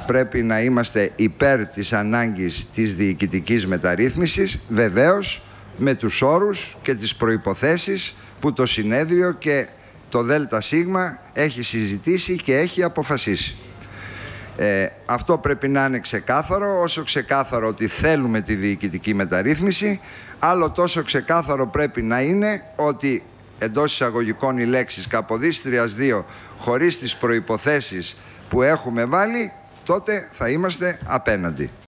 πρέπει να είμαστε υπέρ της ανάγκης της διοικητικής μεταρρύθμισης, βεβαίως με τους όρους και τις προϋποθέσεις που το συνέδριο και το ΔΣ έχει συζητήσει και έχει αποφασίσει. Αυτό πρέπει να είναι ξεκάθαρο, όσο ξεκάθαρο ότι θέλουμε τη διοικητική μεταρρύθμιση, άλλο τόσο ξεκάθαρο πρέπει να είναι ότι εντός εισαγωγικών οι λέξεις Καποδίστριας 2 χωρίς τις προϋποθέσεις που έχουμε βάλει, τότε θα είμαστε απέναντι.